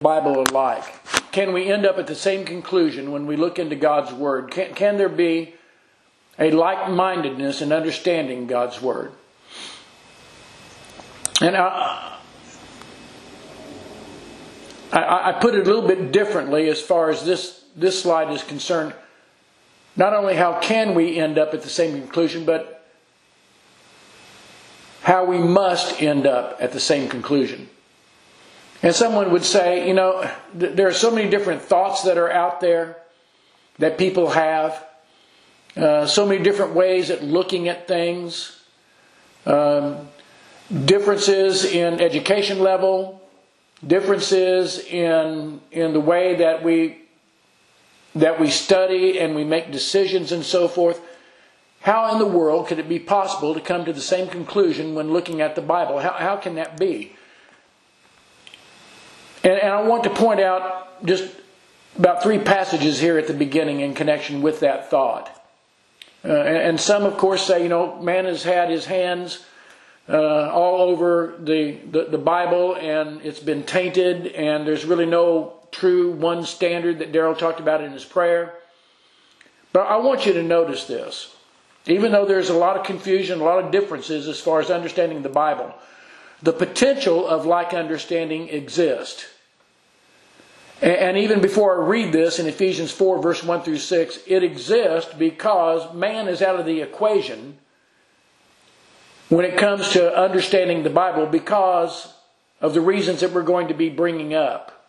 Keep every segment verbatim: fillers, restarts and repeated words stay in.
Bible alike? Can we end up at the same conclusion when we look into God's Word? Can, can there be a like-mindedness in understanding God's Word? And I, I, I put it a little bit differently as far as this, this slide is concerned. Not only how can we end up at the same conclusion, but how we must end up at the same conclusion. And someone would say, you know, th- there are so many different thoughts that are out there that people have. Uh, so many different ways at looking at things. Um, differences in education level. Differences in in the way that we that we study and we make decisions and so forth. How in the world could it be possible to come to the same conclusion when looking at the Bible? How, how can that be? And, and I want to point out just about three passages here at the beginning in connection with that thought. Uh, and, and some, of course, say, you know, man has had his hands uh, all over the, the, the Bible and it's been tainted and there's really no true one standard that Darrell talked about in his prayer. But I want you to notice this. Even though there's a lot of confusion, a lot of differences as far as understanding the Bible, the potential of like understanding exists. And even before I read this in Ephesians four, verse one through six, it exists because man is out of the equation when it comes to understanding the Bible because of the reasons that we're going to be bringing up.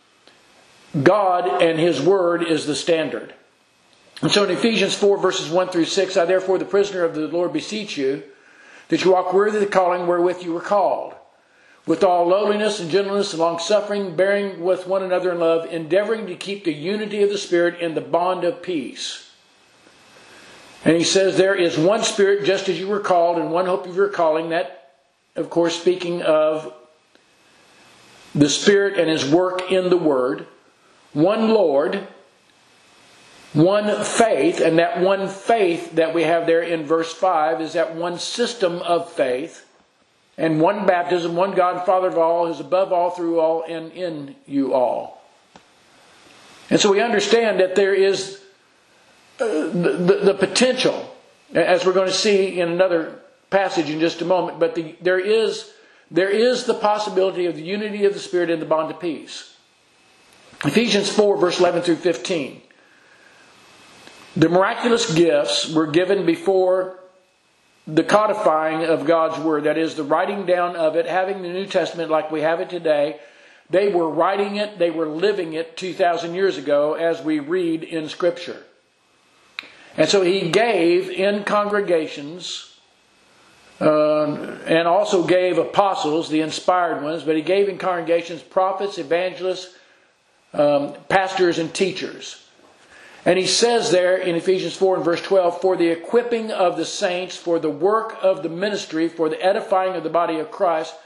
God and His Word is the standard. And so in Ephesians four, verses one through six, I therefore, the prisoner of the Lord, beseech you, that you walk worthy of the calling wherewith you were called, with all lowliness and gentleness and long-suffering, bearing with one another in love, endeavoring to keep the unity of the Spirit in the bond of peace. And he says there is one Spirit, just as you were called, and one hope of your calling. That, of course, speaking of the Spirit and His work in the Word. One Lord, one faith, and that one faith that we have there in verse five is that one system of faith. And one baptism, one God and Father of all, who is above all, through all, and in you all. And so we understand that there is uh, the, the, the potential, as we're going to see in another passage in just a moment, but the, there is there is the possibility of the unity of the Spirit in the bond of peace. Ephesians four, verse eleven through fifteen. The miraculous gifts were given before the codifying of God's Word, that is, the writing down of it, having the New Testament like we have it today. They were writing it, they were living it two thousand years ago as we read in Scripture. And so He gave in congregations, uh, and also gave apostles, the inspired ones, but He gave in congregations prophets, evangelists, um, pastors, and teachers. And he says there in Ephesians four and verse twelve, for the equipping of the saints, for the work of the ministry, for the edifying of the body of Christ,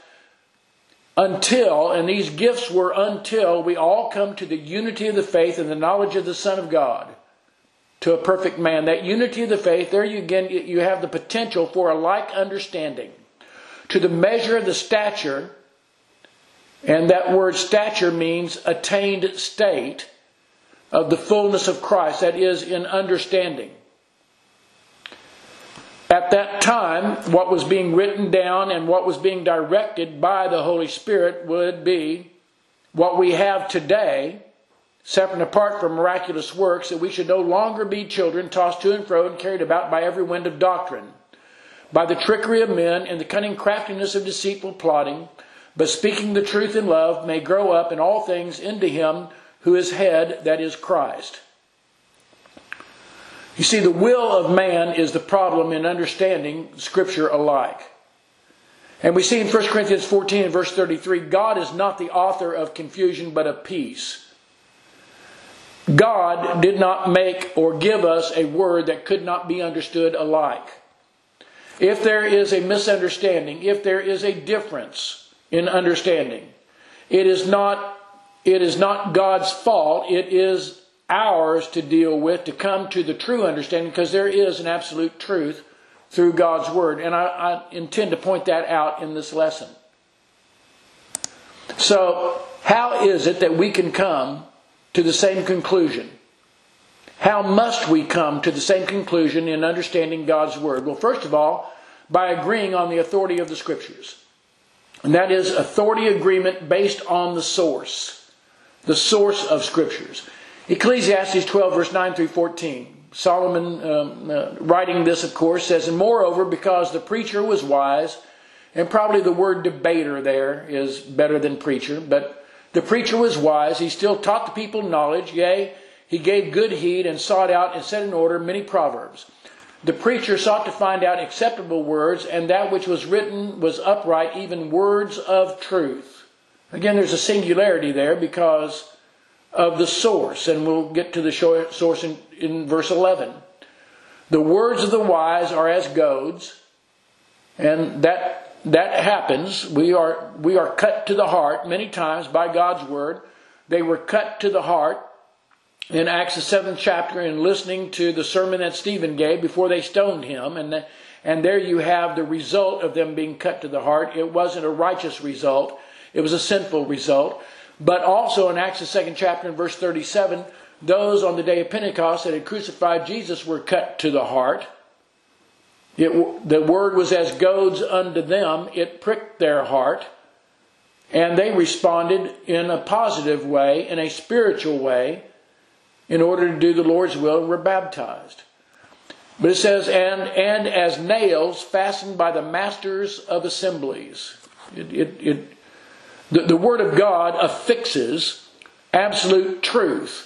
until, and these gifts were until, we all come to the unity of the faith and the knowledge of the Son of God, to a perfect man. That unity of the faith, there you again, you have the potential for a like understanding, to the measure of the stature, and that word stature means attained state, of the fullness of Christ, that is, in understanding. At that time, what was being written down and what was being directed by the Holy Spirit would be what we have today, separate and apart from miraculous works, that we should no longer be children tossed to and fro and carried about by every wind of doctrine, by the trickery of men and the cunning craftiness of deceitful plotting, but speaking the truth in love may grow up in all things into Him who is head, that is Christ. You see, the will of man is the problem in understanding Scripture alike. And we see in First Corinthians fourteen and verse thirty-three, God is not the author of confusion, but of peace. God did not make or give us a word that could not be understood alike. If there is a misunderstanding, if there is a difference in understanding, it is not It is not God's fault. It is ours to deal with, to come to the true understanding, because there is an absolute truth through God's Word. And I, I intend to point that out in this lesson. So, how is it that we can come to the same conclusion? How must we come to the same conclusion in understanding God's Word? Well, first of all, by agreeing on the authority of the Scriptures. And that is authority agreement based on the source. The source of Scriptures. Ecclesiastes twelve, verse nine through fourteen. Solomon, um, uh, writing this, of course, says, "And moreover, because the preacher was wise," and probably the word debater there is better than preacher, but the preacher was wise, he still taught the people knowledge, yea, he gave good heed and sought out and set in order many proverbs. The preacher sought to find out acceptable words, and that which was written was upright, even words of truth. Again, there's a singularity there because of the source, and we'll get to the source in, in verse eleven. The words of the wise are as goads, and that that happens. We are we are cut to the heart many times by God's word. They were cut to the heart in Acts the seventh chapter in listening to the sermon that Stephen gave before they stoned him, and the, and there you have the result of them being cut to the heart. It wasn't a righteous result; it was a sinful result. But also in Acts the second chapter in verse thirty-seven, those on the day of Pentecost that had crucified Jesus were cut to the heart. It, the word was as goads unto them. It pricked their heart. And they responded in a positive way, in a spiritual way, in order to do the Lord's will, and were baptized. But it says, and, and as nails fastened by the masters of assemblies. It, it, it, the, the Word of God affixes absolute truth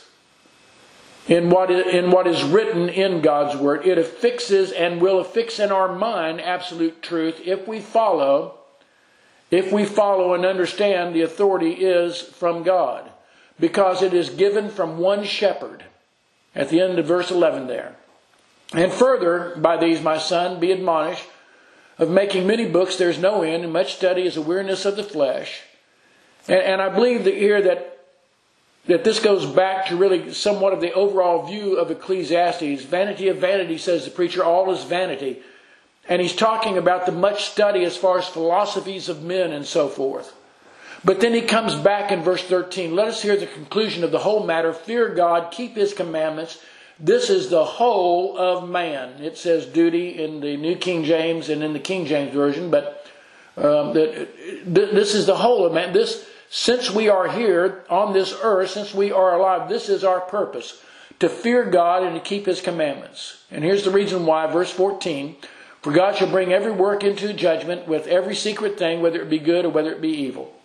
in what, is, in what is written in God's Word. It affixes and will affix in our mind absolute truth if we follow, if we follow and understand the authority is from God. Because it is given from one shepherd. At the end of verse eleven there. And further, by these, my son, be admonished, of making many books there is no end, and much study is a weariness of the flesh. And, and I believe that here that, that this goes back to really somewhat of the overall view of Ecclesiastes. Vanity of vanity, says the preacher, all is vanity. And he's talking about the much study as far as philosophies of men and so forth. But then he comes back in verse thirteen. Let us hear the conclusion of the whole matter. Fear God, keep His commandments. This is the whole of man. It says duty in the New King James and in the King James Version. But um, that, this is the whole of man. This, since we are here on this earth, since we are alive, this is our purpose. To fear God and to keep His commandments. And here's the reason why. Verse fourteen. For God shall bring every work into judgment with every secret thing, whether it be good or whether it be evil.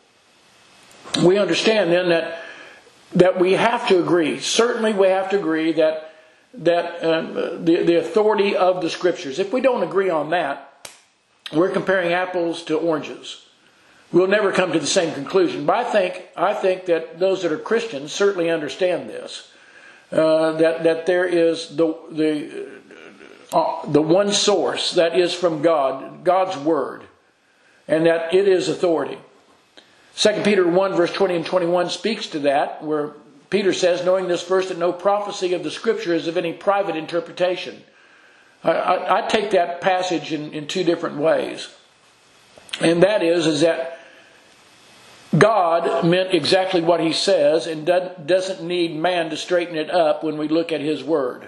We understand then that that we have to agree. Certainly we have to agree that that um, the, the authority of the Scriptures. If we don't agree on that, we're comparing apples to oranges. We'll never come to the same conclusion. But I think I think that those that are Christians certainly understand this. Uh, that that there is the the uh, the one source that is from God, God's Word, and that it is authority. Second Peter one, verse twenty and twenty-one speaks to that, where Peter says, knowing this first, that no prophecy of the Scripture is of any private interpretation. I, I, I take that passage in, in two different ways. And that is, is that God meant exactly what He says and doesn't need man to straighten it up when we look at His Word.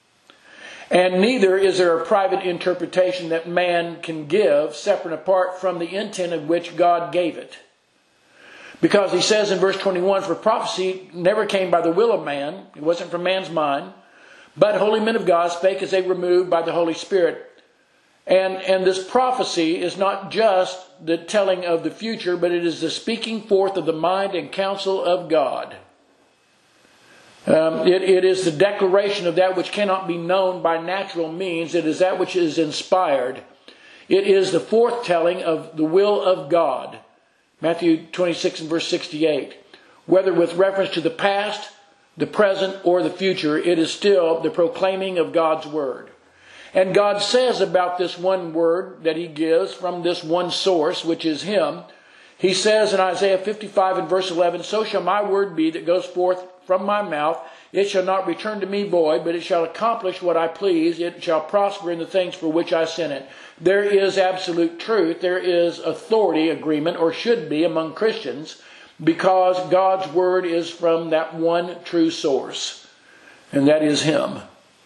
And neither is there a private interpretation that man can give separate and apart from the intent of which God gave it. Because he says in verse twenty-one, for prophecy never came by the will of man. It wasn't from man's mind. But holy men of God spake as they were moved by the Holy Spirit. And, and this prophecy is not just the telling of the future, but it is the speaking forth of the mind and counsel of God. Um, it, it is the declaration of that which cannot be known by natural means. It is that which is inspired. It is the forthtelling of the will of God. Matthew twenty-six and verse sixty-eight. Whether with reference to the past, the present, or the future, it is still the proclaiming of God's Word. And God says about this one word that He gives from this one source, which is Him, He says in Isaiah fifty-five and verse eleven, so shall my word be that goes forth from my mouth. It shall not return to me void, but it shall accomplish what I please. It shall prosper in the things for which I sent it. There is absolute truth. There is authority agreement, or should be, among Christians, because God's Word is from that one true source, and that is Him.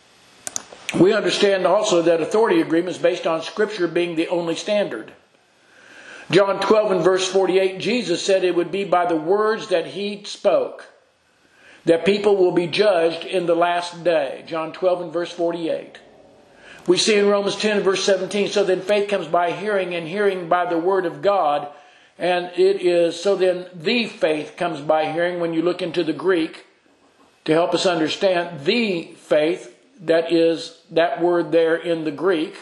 We understand also that authority agreement is based on Scripture being the only standard. John twelve and verse forty-eight, Jesus said it would be by the words that He spoke that people will be judged in the last day. John twelve and verse forty-eight. We see in Romans ten and verse seventeen, so then faith comes by hearing, and hearing by the Word of God. And it is, so then the faith comes by hearing. When you look into the Greek to help us understand, the faith, that is that word there in the Greek,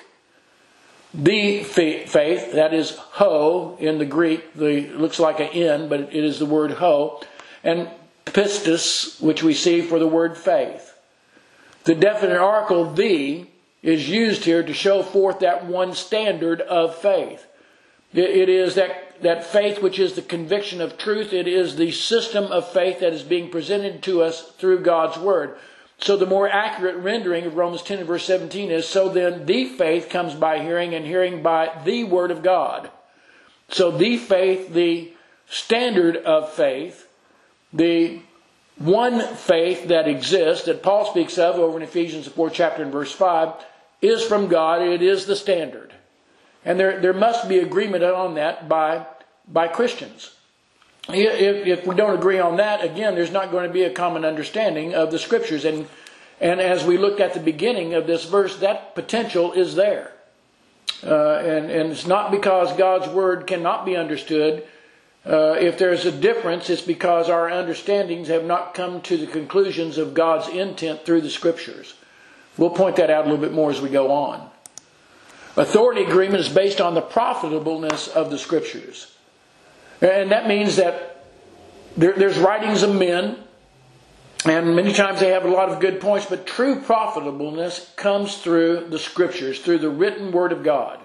the faith, that is ho in the Greek, the looks like an N, but it is the word ho, and pistis, which we see for the word faith. The definite article the is used here to show forth that one standard of faith. It is that, that faith which is the conviction of truth. It is the system of faith that is being presented to us through God's Word. So the more accurate rendering of Romans ten and verse seventeen is, so then the faith comes by hearing, and hearing by the Word of God. So the faith, the standard of faith, the one faith that exists, that Paul speaks of over in Ephesians the fourth chapter and verse five, is from God. It is the standard. And there, there must be agreement on that by, by Christians. If, if we don't agree on that, again, there's not going to be a common understanding of the Scriptures. And, and as we looked at the beginning of this verse, that potential is there. Uh, and, and it's not because God's Word cannot be understood. Uh, if there's a difference, it's because our understandings have not come to the conclusions of God's intent through the Scriptures. We'll point that out a little bit more as we go on. Authority agreement is based on the profitableness of the Scriptures. And that means that there, there's writings of men, and many times they have a lot of good points, but true profitableness comes through the Scriptures, through the written Word of God.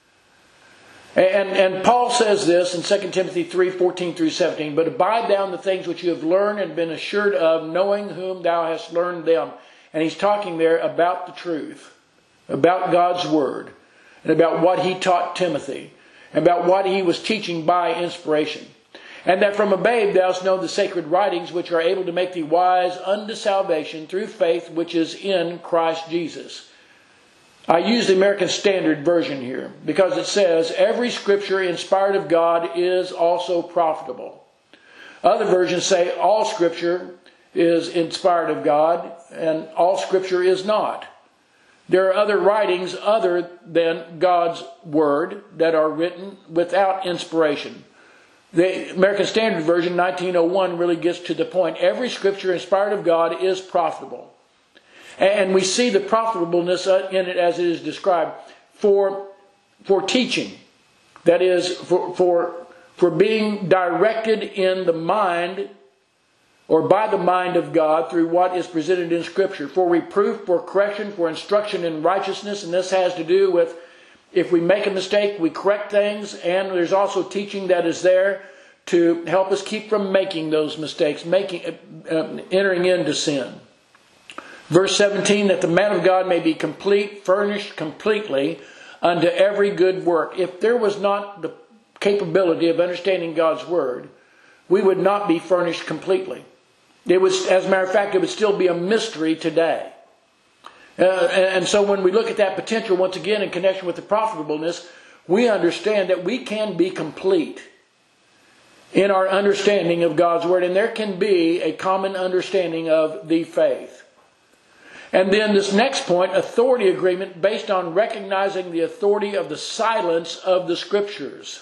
And, and Paul says this in Second Timothy three, fourteen through seventeen, but abide thou in the things which you have learned and been assured of, knowing whom thou hast learned them. And he's talking there about the truth, about God's Word, and about what he taught Timothy, and about what he was teaching by inspiration. And that from a babe thou hast known the sacred writings, which are able to make thee wise unto salvation through faith which is in Christ Jesus. I use the American Standard Version here because it says, every Scripture inspired of God is also profitable. Other versions say all Scripture is inspired of God and all Scripture is not. There are other writings other than God's Word that are written without inspiration. The American Standard Version, nineteen oh one, really gets to the point. Every Scripture inspired of God is profitable. And we see the profitableness in it as it is described for, for teaching. That is, for, for, for being directed in the mind or by the mind of God through what is presented in Scripture. For reproof, for correction, for instruction in righteousness. And this has to do with if we make a mistake, we correct things. And there's also teaching that is there to help us keep from making those mistakes, making, uh, entering into sin. Verse seventeen, that the man of God may be complete, furnished completely unto every good work. If there was not the capability of understanding God's Word, we would not be furnished completely. It was, as a matter of fact, it would still be a mystery today. Uh, and so when we look at that potential, once again, in connection with the profitableness, we understand that we can be complete in our understanding of God's Word. And there can be a common understanding of the faith. And then this next point, authority agreement, based on recognizing the authority of the silence of the Scriptures.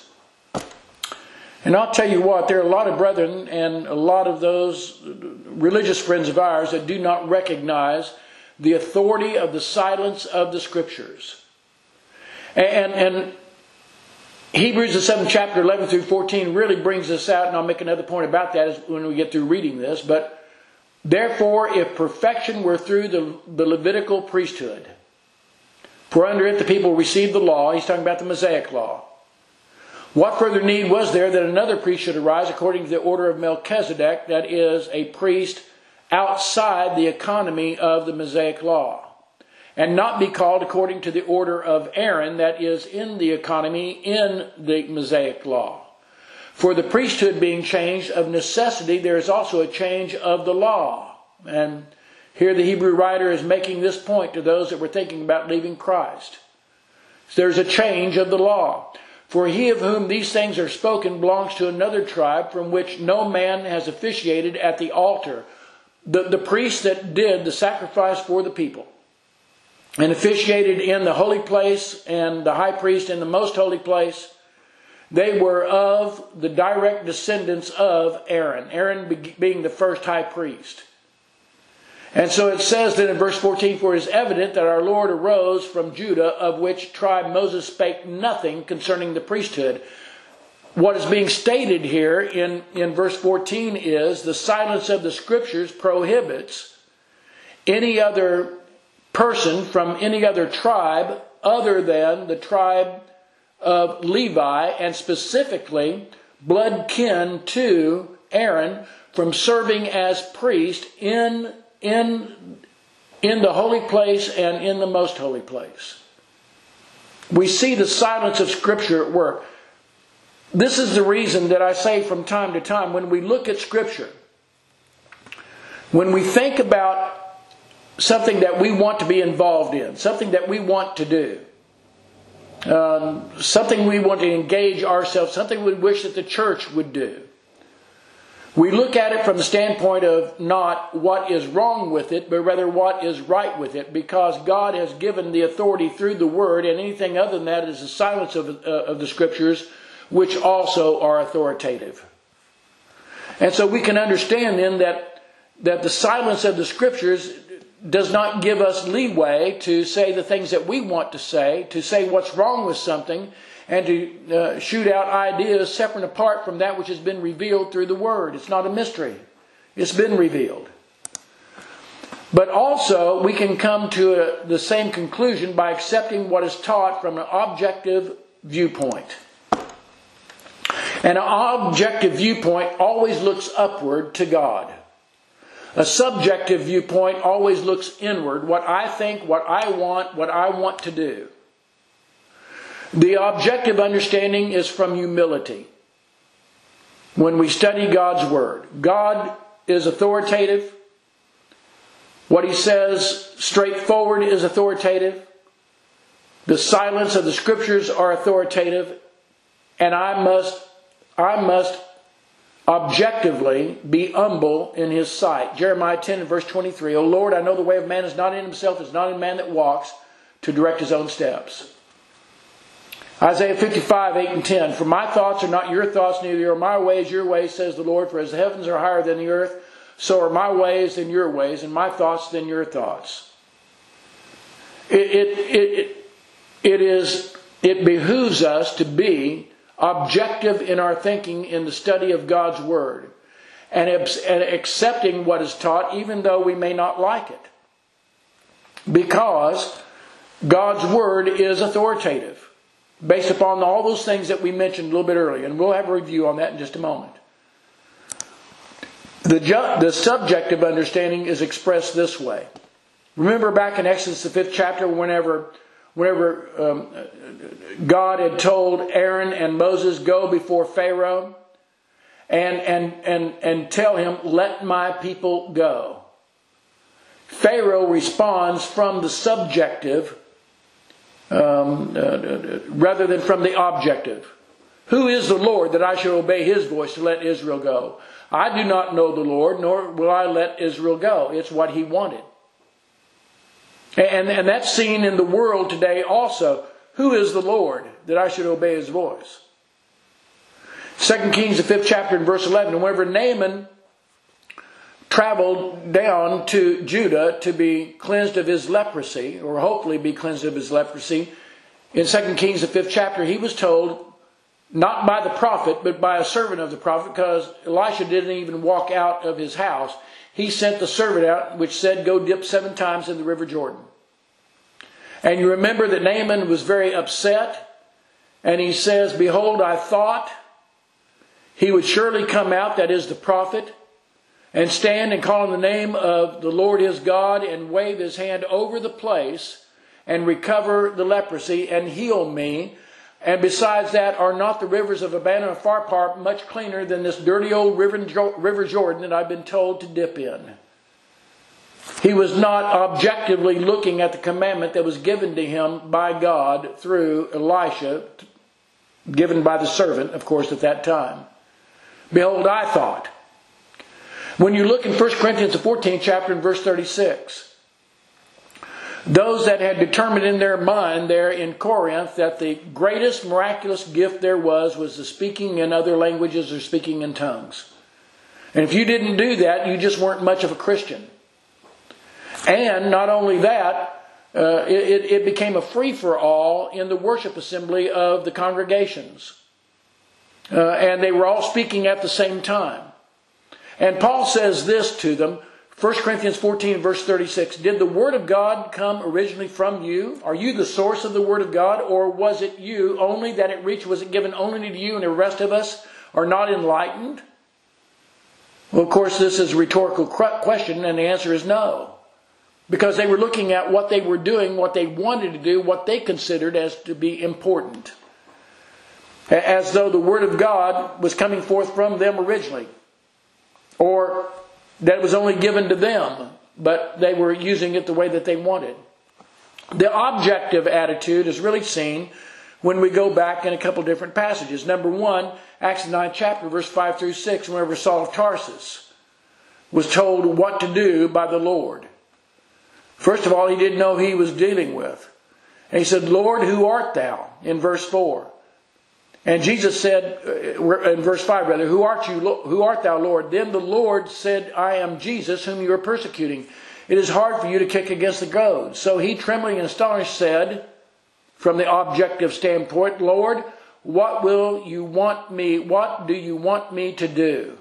And I'll tell you what, there are a lot of brethren and a lot of those religious friends of ours that do not recognize the authority of the silence of the Scriptures. And, and Hebrews, the seventh chapter, eleven through fourteen, really brings this out, and I'll make another point about that when we get through reading this. But therefore, if perfection were through the, the Levitical priesthood, for under it the people received the law, he's talking about the Mosaic law, what further need was there that another priest should arise according to the order of Melchizedek, that is, a priest outside the economy of the Mosaic law, and not be called according to the order of Aaron, that is, in the economy in the Mosaic law? For the priesthood being changed, of necessity there is also a change of the law. And here the Hebrew writer is making this point to those that were thinking about leaving Christ. There's a change of the law. For he of whom these things are spoken belongs to another tribe, from which no man has officiated at the altar. The, the priest that did the sacrifice for the people and officiated in the holy place, and the high priest in the most holy place, they were of the direct descendants of Aaron. Aaron being the first high priest. And so it says then in verse fourteen, for it is evident that our Lord arose from Judah, of which tribe Moses spake nothing concerning the priesthood. What is being stated here in, in verse fourteen is the silence of the Scriptures prohibits any other person from any other tribe other than the tribe of Levi, and specifically blood kin to Aaron, from serving as priest in In, in the holy place and in the most holy place. We see the silence of Scripture at work. This is the reason that I say from time to time, when we look at Scripture, when we think about something that we want to be involved in, something that we want to do, um, something we want to engage ourselves, something we wish that the church would do, we look at it from the standpoint of not what is wrong with it, but rather what is right with it, because God has given the authority through the Word, and anything other than that is the silence of, uh, of the Scriptures, which also are authoritative. And so we can understand then that, that the silence of the Scriptures does not give us leeway to say the things that we want to say, to say what's wrong with something, and to uh, shoot out ideas separate and apart from that which has been revealed through the Word. It's not a mystery. It's been revealed. But also, we can come to a, the same conclusion by accepting what is taught from an objective viewpoint. And an objective viewpoint always looks upward to God. A subjective viewpoint always looks inward, what I think, what I want, what I want to do. The objective understanding is from humility. When we study God's Word, God is authoritative. What He says straightforward is authoritative. The silence of the Scriptures are authoritative. And I must, I must objectively be humble in His sight. Jeremiah ten and verse twenty-three, O Lord, I know the way of man is not in himself, is not in man that walks, to direct his own steps. Isaiah fifty-five, eight and ten. For my thoughts are not your thoughts, neither are my ways your ways, says the Lord. For as the heavens are higher than the earth, so are my ways than your ways, and my thoughts than your thoughts. It, it, it, it, is, it behooves us to be objective in our thinking in the study of God's Word, and, and accepting what is taught, even though we may not like it. Because God's Word is authoritative, based upon all those things that we mentioned a little bit earlier. And we'll have a review on that in just a moment. The, ju- the subjective understanding is expressed this way. Remember back in Exodus the fifth chapter, whenever, whenever um, God had told Aaron and Moses, go before Pharaoh and, and, and, and tell him, let my people go. Pharaoh responds from the subjective Um, uh, rather than from the objective. Who is the Lord that I should obey His voice to let Israel go? I do not know the Lord, nor will I let Israel go. It's what He wanted. And, and that's seen in the world today also. Who is the Lord that I should obey His voice? Second Kings, the fifth chapter and verse eleven. And whenever Naaman traveled down to Judah to be cleansed of his leprosy, or hopefully be cleansed of his leprosy, in Second Kings, the fifth chapter, he was told, not by the prophet, but by a servant of the prophet, because Elisha didn't even walk out of his house. He sent the servant out, which said, go dip seven times in the river Jordan. And you remember that Naaman was very upset, and he says, behold, I thought he would surely come out, that is the prophet, and stand and call on the name of the Lord his God and wave his hand over the place and recover the leprosy and heal me. And besides that, are not the rivers of Abana and Pharpar much cleaner than this dirty old river, river Jordan that I've been told to dip in? He was not objectively looking at the commandment that was given to him by God through Elisha, given by the servant, of course, at that time. Behold, I thought. When you look in First Corinthians, the fourteenth chapter, and verse thirty-six, those that had determined in their mind there in Corinth that the greatest miraculous gift there was was the speaking in other languages or speaking in tongues. And if you didn't do that, you just weren't much of a Christian. And not only that, uh, it, it became a free-for-all in the worship assembly of the congregations. Uh, and they were all speaking at the same time. And Paul says this to them, First Corinthians fourteen, verse thirty-six, did the Word of God come originally from you? Are you the source of the Word of God? Or was it you only that it reached? Was it given only to you and the rest of us are not enlightened? Well, of course, this is a rhetorical question, and the answer is no. Because they were looking at what they were doing, what they wanted to do, what they considered as to be important. As though the Word of God was coming forth from them originally. Or that it was only given to them, but they were using it the way that they wanted. The objective attitude is really seen when we go back in a couple different passages. Number one, Acts ninth chapter, verse five through six, whenever Saul of Tarsus was told what to do by the Lord. First of all, he didn't know who he was dealing with. And he said, Lord, who art thou? In verse four. And Jesus said, in verse five rather, who art you? Who art thou, Lord? Then the Lord said, I am Jesus, whom you are persecuting. It is hard for you to kick against the goads. So he, trembling and astonished, said, from the objective standpoint, Lord, what will you want me? What do you want me to do?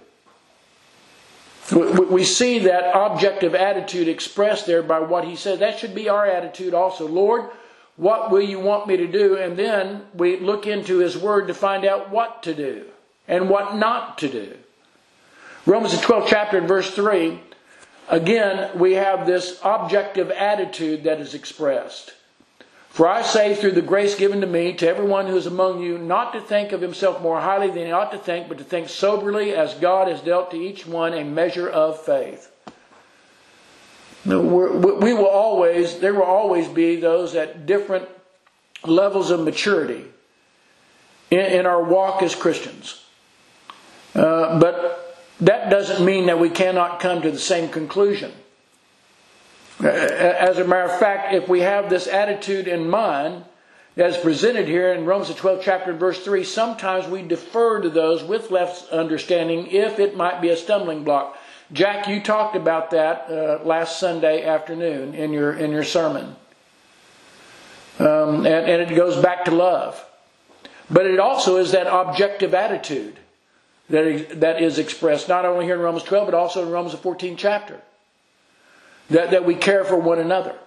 We see that objective attitude expressed there by what he said. That should be our attitude also. Lord, what will you want me to do? And then we look into his word to find out what to do and what not to do. Romans the twelfth chapter and verse three, again, we have this objective attitude that is expressed. For I say through the grace given to me, to everyone who is among you, not to think of himself more highly than he ought to think, but to think soberly as God has dealt to each one a measure of faith. We will always, there will always be those at different levels of maturity in, in our walk as Christians. Uh, but that doesn't mean that we cannot come to the same conclusion. As a matter of fact, if we have this attitude in mind, as presented here in Romans the twelfth chapter and verse three, sometimes we defer to those with less understanding if it might be a stumbling block. Jack, you talked about that uh, last Sunday afternoon in your in your sermon. Um, and, and it goes back to love. But it also is that objective attitude that is, that is expressed not only here in Romans twelve, but also in Romans the fourteenth chapter. That, that we care for one another.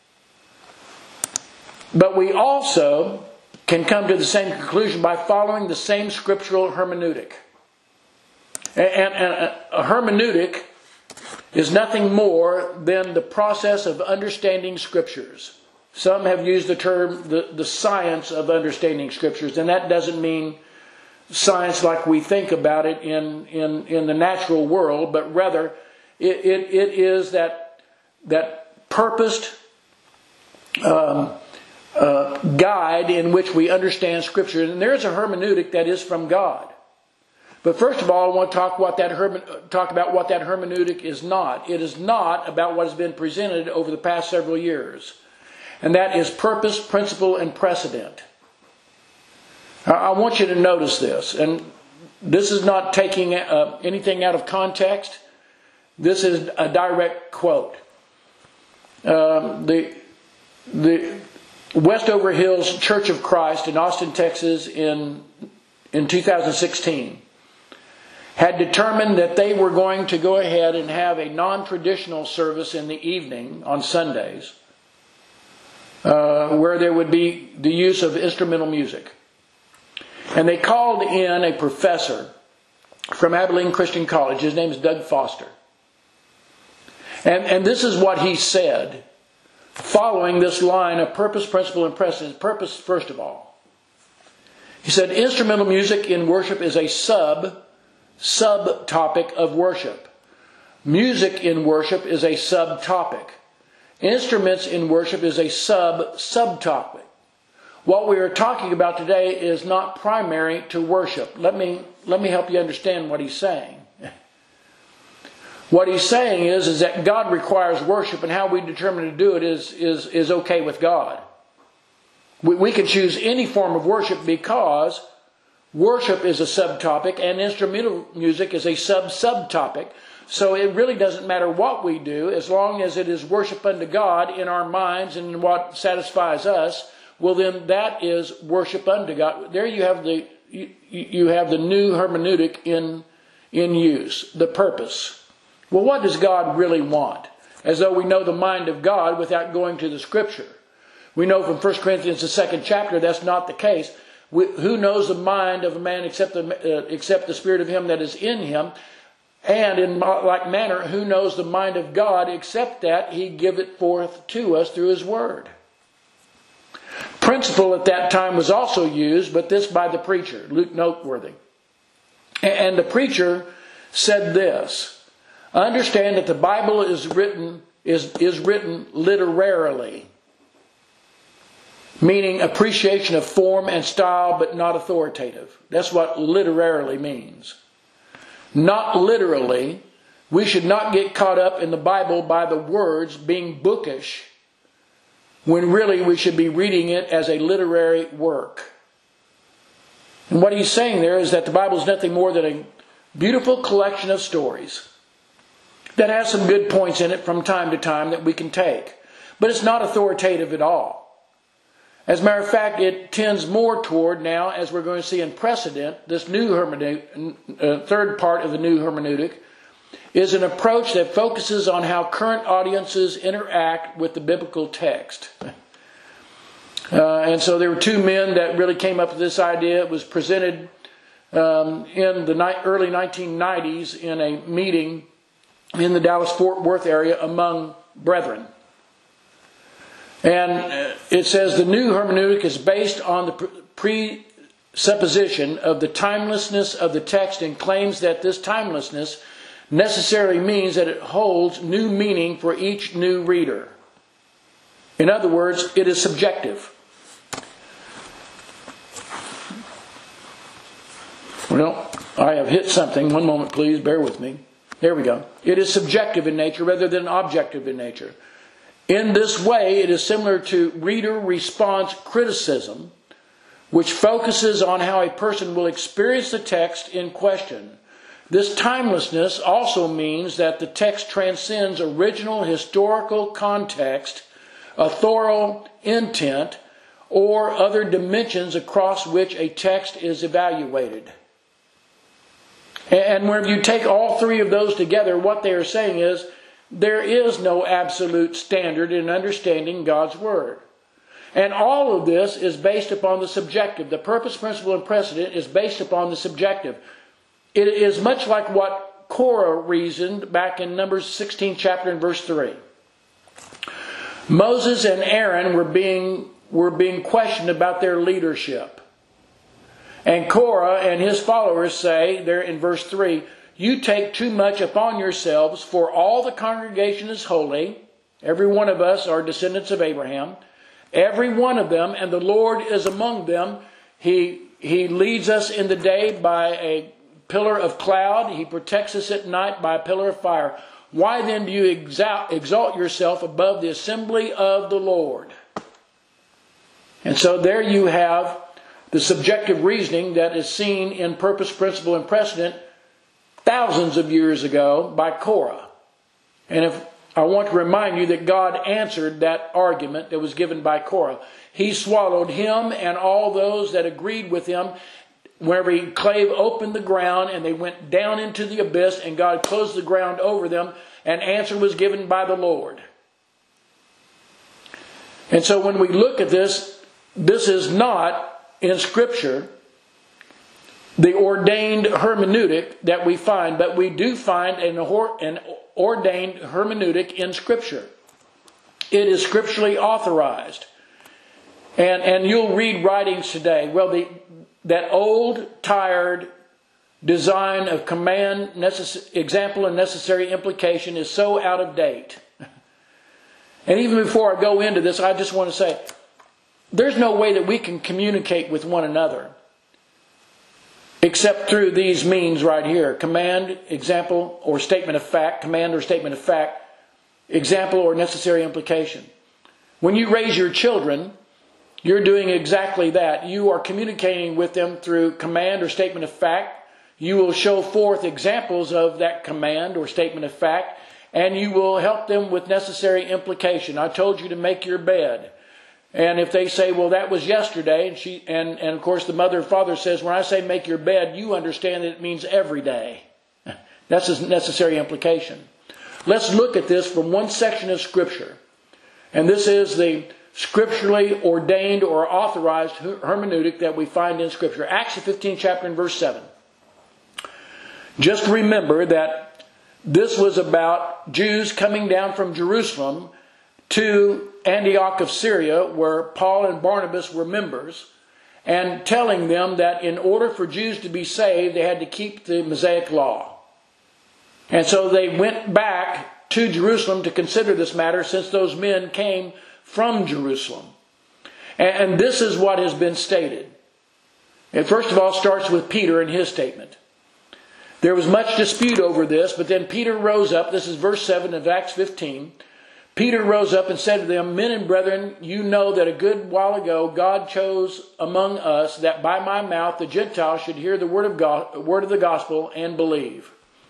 But we also can come to the same conclusion by following the same scriptural hermeneutic. And, and, and a hermeneutic is nothing more than the process of understanding scriptures. Some have used the term the, the science of understanding scriptures, and that doesn't mean science like we think about it in, in, in the natural world, but rather it, it, it is that that purposed um, uh, guide in which we understand Scripture. And there's a hermeneutic that is from God. But first of all, I want to talk, what that hermen- talk about what that hermeneutic is not. It is not about what has been presented over the past several years. And that is purpose, principle, and precedent. I want you to notice this. And this is not taking uh, anything out of context. This is a direct quote. Um, the the Westover Hills Church of Christ in Austin, Texas in in two thousand sixteen had determined that they were going to go ahead and have a non-traditional service in the evening on Sundays uh, where there would be the use of instrumental music. And they called in a professor from Abilene Christian College. His name is Doug Foster. And, and this is what he said, following this line of purpose, principle, and precedent. Purpose, first of all. He said, instrumental music in worship is a sub, subtopic of worship. Music in worship is a subtopic. Instruments in worship is a sub-subtopic. What we are talking about today is not primary to worship. Let me, let me help you understand what he's saying. What he's saying is, is that God requires worship, and how we determine to do it is, is, is okay with God. We, we can choose any form of worship because worship is a subtopic and instrumental music is a sub-subtopic. So it really doesn't matter what we do, as long as it is worship unto God in our minds and in what satisfies us. Well, then that is worship unto God. There you have the you, you have the new hermeneutic in in use, the purpose. Well, what does God really want? As though we know the mind of God without going to the Scripture. We know from First Corinthians, the second chapter, that's not the case. We, who knows the mind of a man except the, uh, except the spirit of him that is in him? And in like manner, who knows the mind of God except that he give it forth to us through his word? Principle at that time was also used, but this by the preacher, Luke Noteworthy. And the preacher said this: understand that the Bible is written is, is written literarily, meaning appreciation of form and style, but not authoritative. That's what literarily means. Not literally. We should not get caught up in the Bible by the words being bookish, when really we should be reading it as a literary work. And what he's saying there is that the Bible is nothing more than a beautiful collection of stories that has some good points in it from time to time that we can take. But it's not authoritative at all. As a matter of fact, it tends more toward now, as we're going to see in precedent, this new hermeneutic, uh, third part of the new hermeneutic, is an approach that focuses on how current audiences interact with the biblical text. Uh, and so there were two men that really came up with this idea. It was presented um, in the ni- early nineteen nineties in a meeting in the Dallas-Fort Worth area among brethren. And it says the new hermeneutic is based on the presupposition of the timelessness of the text and claims that this timelessness necessarily means that it holds new meaning for each new reader. In other words, it is subjective. Well, I have hit something. One moment, please. Bear with me. There we go. It is subjective in nature rather than objective in nature. In this way, it is similar to reader response criticism, which focuses on how a person will experience the text in question. This timelessness also means that the text transcends original historical context, authorial intent, or other dimensions across which a text is evaluated. And when you take all three of those together, what they are saying is, there is no absolute standard in understanding God's Word. And all of this is based upon the subjective. The purpose, principle, and precedent is based upon the subjective. It is much like what Korah reasoned back in Numbers sixteen chapter and verse three. Moses and Aaron were being, were being questioned about their leadership. And Korah and his followers say, there in verse three, you take too much upon yourselves, for all the congregation is holy. Every one of us are descendants of Abraham. Every one of them, and the Lord is among them. He, he leads us in the day by a pillar of cloud. He protects us at night by a pillar of fire. Why then do you exalt, exalt yourself above the assembly of the Lord? And so there you have the subjective reasoning that is seen in purpose, principle, and precedent thousands of years ago by Korah. And if I want to remind you that God answered that argument that was given by Korah. He swallowed him and all those that agreed with him whenever he clave opened the ground and they went down into the abyss and God closed the ground over them. An answer was given by the Lord. And so when we look at this, this is not in Scripture the ordained hermeneutic that we find, but we do find an, an ordained hermeneutic in Scripture. It is scripturally authorized. And, and you'll read writings today. Well, the, that old, tired design of command, necess- example, and necessary implication is so out of date. And even before I go into this, I just want to say, there's no way that we can communicate with one another except through these means right here. Command, example, or statement of fact. Command or statement of fact. Example or necessary implication. When you raise your children, you're doing exactly that. You are communicating with them through command or statement of fact. You will show forth examples of that command or statement of fact, and you will help them with necessary implication. I told you to make your bed. And if they say, well, that was yesterday, and she and, and of course the mother or father says, when I say make your bed, you understand that it means every day. That's a necessary implication. Let's look at this from one section of Scripture. And this is the scripturally ordained or authorized hermeneutic that we find in Scripture. Acts the fifteenth chapter and verse seven. Just remember that this was about Jews coming down from Jerusalem to Antioch of Syria, where Paul and Barnabas were members, and telling them that in order for Jews to be saved, they had to keep the Mosaic law. And so they went back to Jerusalem to consider this matter, since those men came from Jerusalem. And this is what has been stated. It first of all starts with Peter and his statement. There was much dispute over this, but then Peter rose up. This is verse seven of Acts fifteen. Peter rose up and said to them, men and brethren, you know that a good while ago God chose among us that by my mouth the Gentiles should hear the word of God, word of the gospel and believe.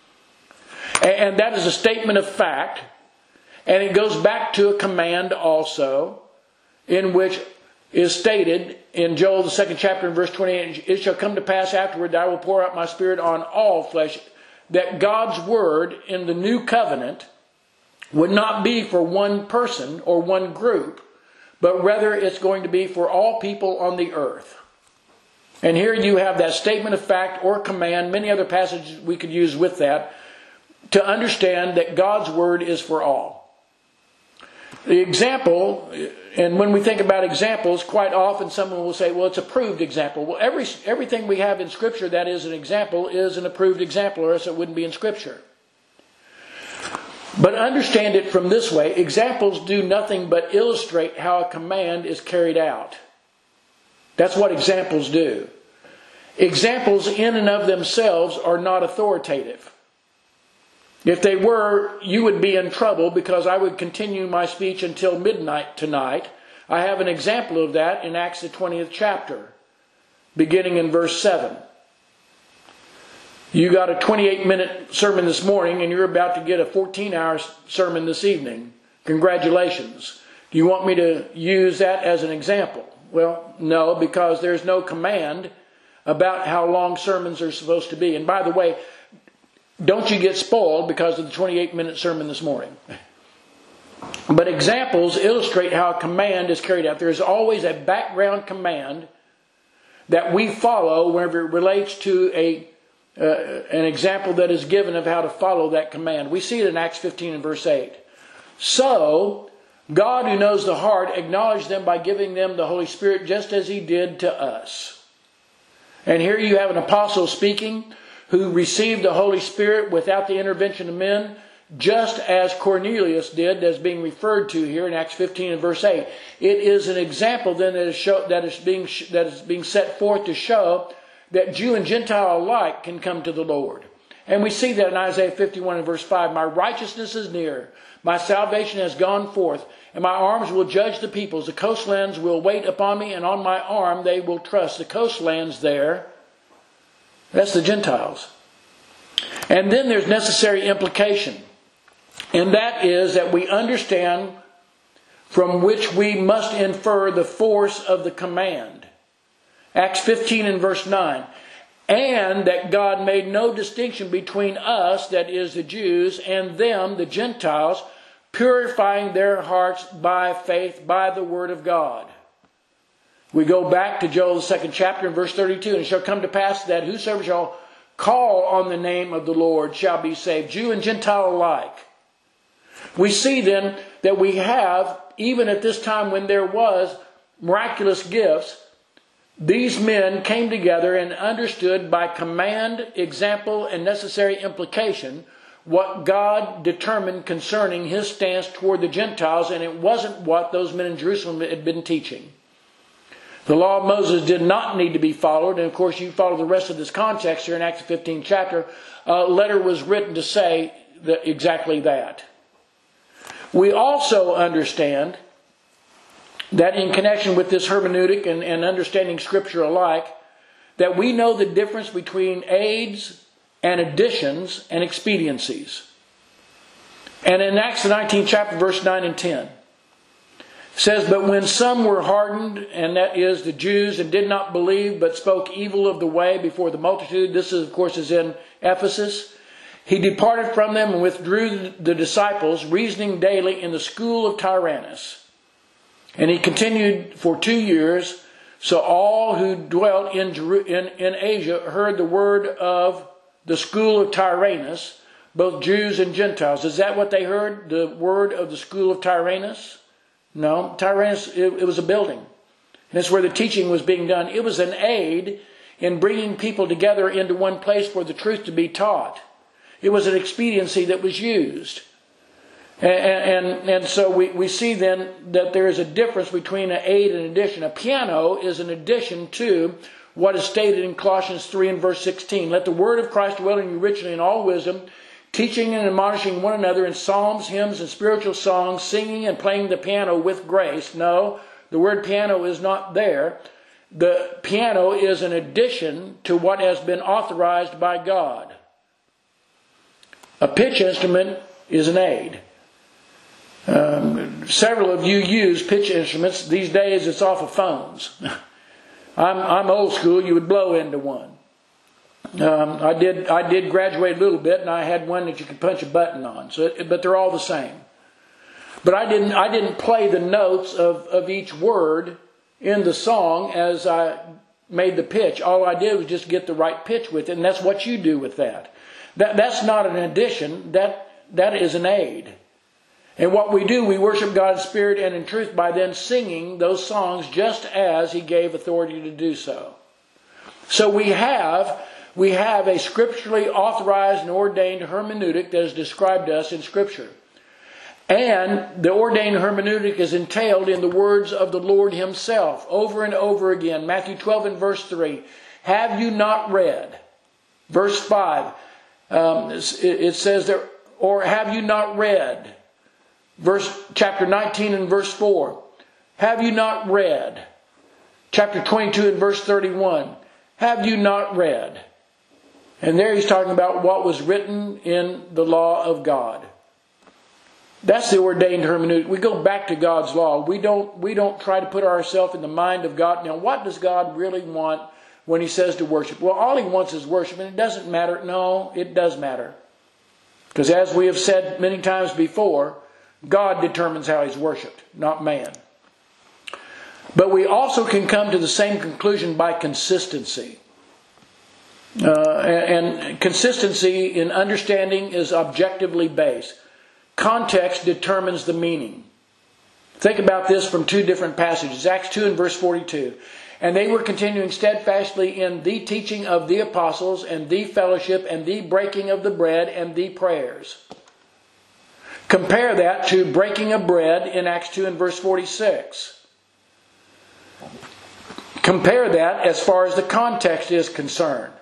And that is a statement of fact. And it goes back to a command also, in which is stated in Joel the second chapter and verse twenty-eight, it shall come to pass afterward that I will pour out my spirit on all flesh, that God's word in the new covenant would not be for one person or one group, but rather it's going to be for all people on the earth. And here you have that statement of fact or command, many other passages we could use with that, to understand that God's word is for all. The example, and when we think about examples, quite often someone will say, well, it's a proved example. Well, every everything we have in Scripture that is an example is an approved example, or else it wouldn't be in Scripture. But understand it from this way. Examples do nothing but illustrate how a command is carried out. That's what examples do. Examples in and of themselves are not authoritative. If they were, you would be in trouble, because I would continue my speech until midnight tonight. I have an example of that in Acts the twentieth chapter, beginning in verse seven. You got a twenty-eight minute sermon this morning, and you're about to get a fourteen hour sermon this evening. Congratulations. Do you want me to use that as an example? Well, no, because there's no command about how long sermons are supposed to be. And by the way, don't you get spoiled because of the twenty-eight minute sermon this morning. But examples illustrate how a command is carried out. There is always a background command that we follow whenever it relates to a uh, an example that is given of how to follow that command. We see it in Acts fifteen and verse eight. So, God, who knows the heart, acknowledged them by giving them the Holy Spirit, just as He did to us. And here you have an apostle speaking, who received the Holy Spirit without the intervention of men, just as Cornelius did, as being referred to here in Acts fifteen and verse eight. It is an example then that is, show, that is, being, that is being set forth to show that Jew and Gentile alike can come to the Lord. And we see that in Isaiah fifty-one and verse five. My righteousness is near, my salvation has gone forth, and my arms will judge the peoples. The coastlands will wait upon me, and on my arm they will trust. The coastlands there, that's the Gentiles. And then there's necessary implication. And that is that we understand from which we must infer the force of the command. Acts fifteen and verse nine. And that God made no distinction between us, that is the Jews, and them, the Gentiles, purifying their hearts by faith, by the word of God. We go back to Joel the second chapter and verse thirty-two. And it shall come to pass that whosoever shall call on the name of the Lord shall be saved, Jew and Gentile alike. We see then that we have, even at this time when there was miraculous gifts, these men came together and understood by command, example, and necessary implication what God determined concerning his stance toward the Gentiles, and it wasn't what those men in Jerusalem had been teaching. The law of Moses did not need to be followed, and of course you follow the rest of this context here in Acts fifteenth chapter. A letter was written to say that exactly that. We also understand that in connection with this hermeneutic and, and understanding Scripture alike, that we know the difference between aids and additions and expediencies. And in Acts the nineteenth chapter, verse nine and ten, it says, "But when some were hardened, and that is the Jews, and did not believe, but spoke evil of the way before the multitude," this is, of course is in Ephesus, "he departed from them and withdrew the disciples, reasoning daily in the school of Tyrannus. And he continued for two years, so all who dwelt in, in, in Asia heard the word of the school of Tyrannus, both Jews and Gentiles." Is that what they heard? The word of the school of Tyrannus? No. Tyrannus, it, it was a building. And that's where the teaching was being done. It was an aid in bringing people together into one place for the truth to be taught. It was an expediency that was used. And, and, and so we, we see then that there is a difference between an aid and addition. A piano is an addition to what is stated in Colossians three and verse sixteen. "Let the word of Christ dwell in you richly in all wisdom, teaching and admonishing one another in psalms, hymns, and spiritual songs, singing and playing the piano with grace." No, the word piano is not there. The piano is an addition to what has been authorized by God. A pitch instrument is an aid. Um, several of you use pitch instruments. These days it's off of phones. I'm, I'm old school. You would blow into one. Um, I did I did graduate a little bit, and I had one that you could punch a button on. So, it, but they're all the same. But I didn't I didn't play the notes of, of each word in the song as I made the pitch. All I did was just get the right pitch with it, and that's what you do with that. That that's not an addition. That that is an aid. And what we do, we worship God in spirit and in truth by then singing those songs just as He gave authority to do so. So we have we have a scripturally authorized and ordained hermeneutic that is described to us in Scripture. And the ordained hermeneutic is entailed in the words of the Lord Himself over and over again. Matthew twelve and verse three. "Have you not read?" Verse five. Um, it says there, or "Have you not read?" Verse chapter nineteen and verse four. "Have you not read?" Chapter twenty-two and verse thirty-one. "Have you not read?" And there he's talking about what was written in the law of God. That's the ordained hermeneutic. We go back to God's law. We don't, we don't try to put ourselves in the mind of God. Now, what does God really want when He says to worship? Well, all He wants is worship, and it doesn't matter. No, it does matter. Because as we have said many times before, God determines how He's worshipped, not man. But we also can come to the same conclusion by consistency. Uh, and, and consistency in understanding is objectively based. Context determines the meaning. Think about this from two different passages. Acts two and verse forty-two. "And they were continuing steadfastly in the teaching of the apostles, and the fellowship, and the breaking of the bread, and the prayers." Compare that to breaking of bread in Acts two and verse forty-six. Compare that as far as the context is concerned.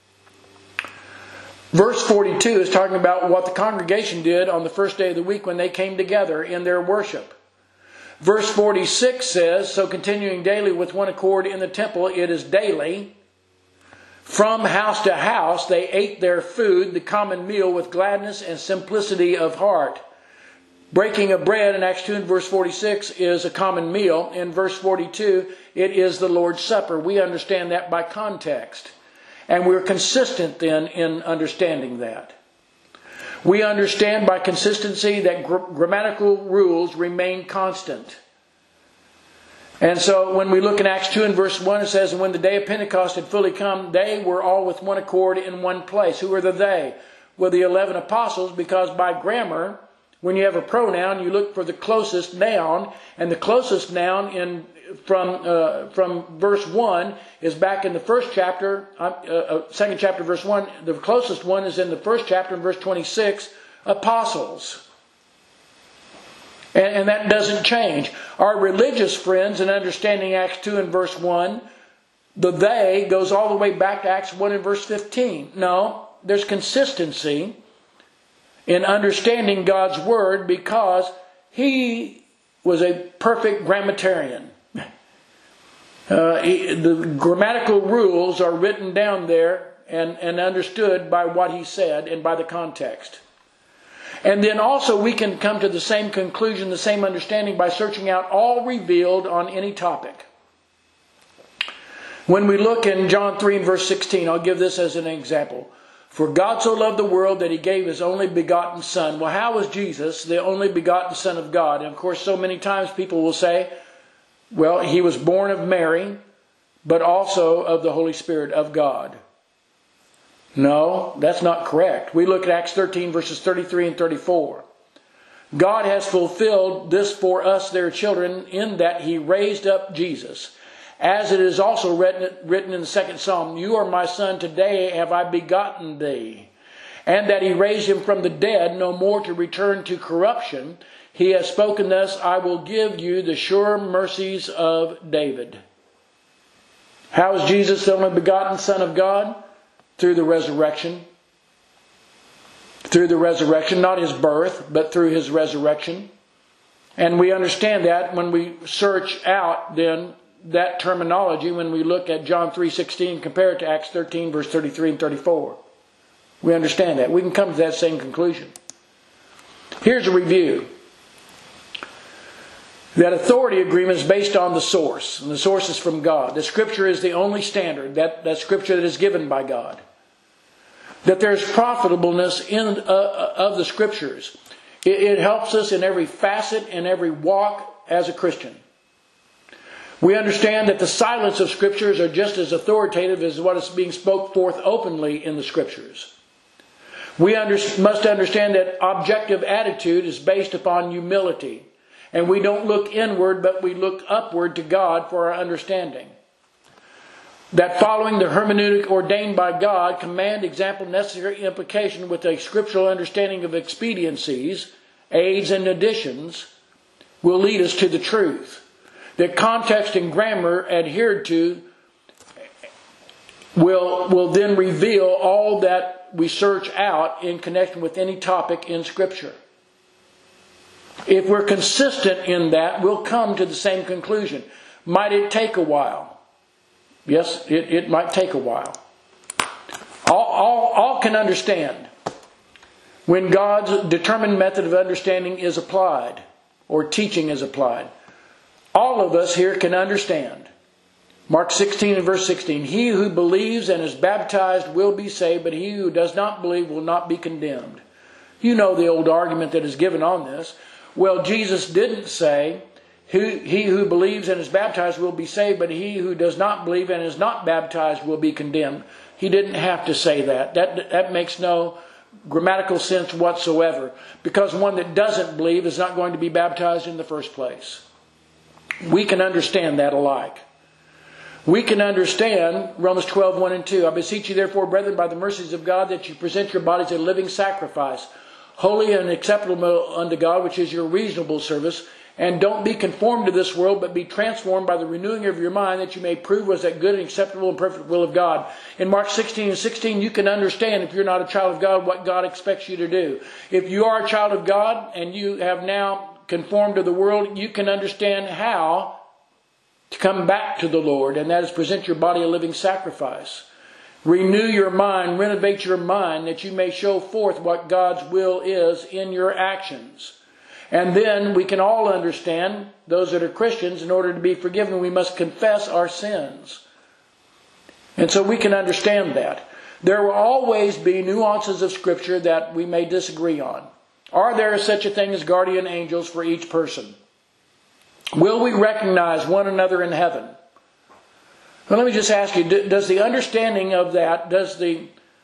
Verse forty-two is talking about what the congregation did on the first day of the week when they came together in their worship. Verse forty-six says, "So continuing daily with one accord in the temple," it is daily, "from house to house they ate their food, the common meal, with gladness and simplicity of heart." Breaking of bread in Acts two and verse forty-six is a common meal. In verse forty-two, it is the Lord's Supper. We understand that by context. And we're consistent then in understanding that. We understand by consistency that gr- grammatical rules remain constant. And so when we look in Acts two and verse one, it says, "And when the day of Pentecost had fully come, they were all with one accord in one place." Who are the they? Well, the eleven apostles, because by grammar, when you have a pronoun, you look for the closest noun, and the closest noun in from uh, from verse one is back in the first chapter, uh, uh, second chapter, verse one. The closest one is in the first chapter, in verse twenty-six, apostles. And, and that doesn't change. Our religious friends, in understanding Acts two and verse one, the they goes all the way back to Acts one and verse fifteen. No, there's consistency in understanding God's Word because He was a perfect grammarian. Uh, the grammatical rules are written down there and, and understood by what he said and by the context. And then also we can come to the same conclusion, the same understanding by searching out all revealed on any topic. When we look in John three and verse sixteen, I'll give this as an example. For God so loved the world that He gave His only begotten Son. Well, how was Jesus the only begotten Son of God? And of course, so many times people will say, well, He was born of Mary, but also of the Holy Spirit of God. No, that's not correct. We look at Acts thirteen, verses thirty-three and thirty-four. God has fulfilled this for us, their children, in that He raised up Jesus. As it is also written, written in the second Psalm, you are my Son, today have I begotten thee. And that He raised Him from the dead, no more to return to corruption. He has spoken thus, I will give you the sure mercies of David. How is Jesus the only begotten Son of God? Through the resurrection. Through the resurrection, not His birth, but through His resurrection. And we understand that when we search out then that terminology, when we look at John three sixteen, compare it to Acts thirteen, verse thirty-three and thirty-four. We understand that. We can come to that same conclusion. Here's a review. That authority agreement is based on the source, and the source is from God. The Scripture is the only standard, that, that Scripture that is given by God. That there's profitableness in uh, of the Scriptures. It, it helps us in every facet and every walk as a Christian. We understand that the silence of Scriptures are just as authoritative as what is being spoke forth openly in the Scriptures. We under, must understand that objective attitude is based upon humility. And we don't look inward, but we look upward to God for our understanding. That following the hermeneutic ordained by God, command, example, necessary implication with a scriptural understanding of expediencies, aids, and additions will lead us to the truth. That context and grammar adhered to will, will then reveal all that we search out in connection with any topic in Scripture. If we're consistent in that, we'll come to the same conclusion. Might it take a while? Yes, it, it might take a while. All, all, all can understand when God's determined method of understanding is applied, or teaching is applied. All of us here can understand. Mark sixteen and verse sixteen. He who believes and is baptized will be saved, but he who does not believe will not be condemned. You know the old argument that is given on this. Well, Jesus didn't say, he who believes and is baptized will be saved, but he who does not believe and is not baptized will be condemned. He didn't have to say that. That, that makes no grammatical sense whatsoever, because one that doesn't believe is not going to be baptized in the first place. We can understand that alike. We can understand Romans twelve, one and two. I beseech you therefore, brethren, by the mercies of God, that you present your bodies a living sacrifice, holy and acceptable unto God, which is your reasonable service. And don't be conformed to this world, but be transformed by the renewing of your mind, that you may prove what is that good and acceptable and perfect will of God. In Mark sixteen and sixteen, you can understand, if you're not a child of God, what God expects you to do. If you are a child of God and you have now conformed to the world, you can understand how to come back to the Lord, and that is present your body a living sacrifice. Renew your mind, renovate your mind, that you may show forth what God's will is in your actions. And then we can all understand, those that are Christians, in order to be forgiven, we must confess our sins. And so we can understand that. There will always be nuances of Scripture that we may disagree on. Are there such a thing as guardian angels for each person? Will we recognize one another in heaven? Well, let me just ask you, does the understanding of that, does the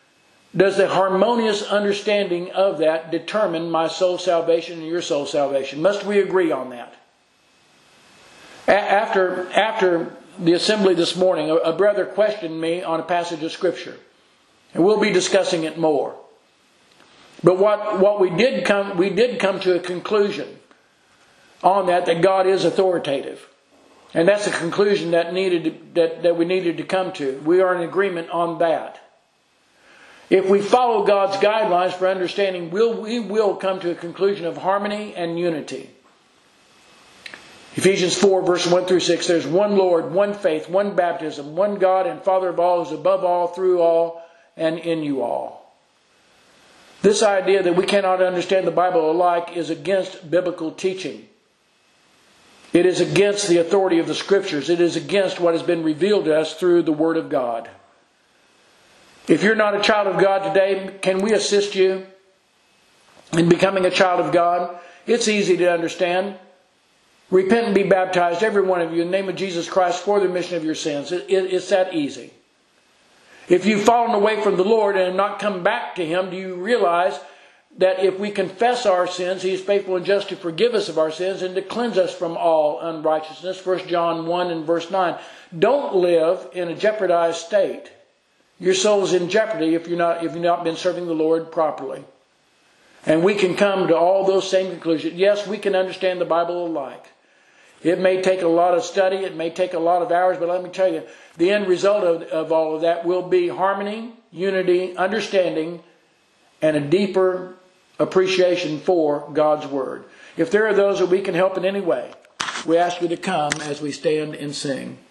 does the harmonious understanding of that determine my soul's salvation and your soul's salvation? Must we agree on that? A- after, after the assembly this morning, a, a brother questioned me on a passage of Scripture. And we'll be discussing it more. But what, what we did come, we did come to a conclusion on that, that God is authoritative. And that's a conclusion that needed to, that, that we needed to come to. We are in agreement on that. If we follow God's guidelines for understanding, we'll, we will come to a conclusion of harmony and unity. Ephesians four, verse one through six, there's one Lord, one faith, one baptism, one God and Father of all, who is above all, through all, and in you all. This idea that we cannot understand the Bible alike is against biblical teaching. It is against the authority of the Scriptures. It is against what has been revealed to us through the Word of God. If you're not a child of God today, can we assist you in becoming a child of God? It's easy to understand. Repent and be baptized, every one of you, in the name of Jesus Christ for the remission of your sins. It, it, it's that easy. If you've fallen away from the Lord and have not come back to Him, do you realize that if we confess our sins, He is faithful and just to forgive us of our sins and to cleanse us from all unrighteousness? First John one and verse nine. Don't live in a jeopardized state. Your soul is in jeopardy if you're not, if you've not been serving the Lord properly. And we can come to all those same conclusions. Yes, we can understand the Bible alike. It may take a lot of study. It may take a lot of hours. But let me tell you, the end result of, of all of that will be harmony, unity, understanding, and a deeper appreciation for God's Word. If there are those that we can help in any way, we ask you to come as we stand and sing.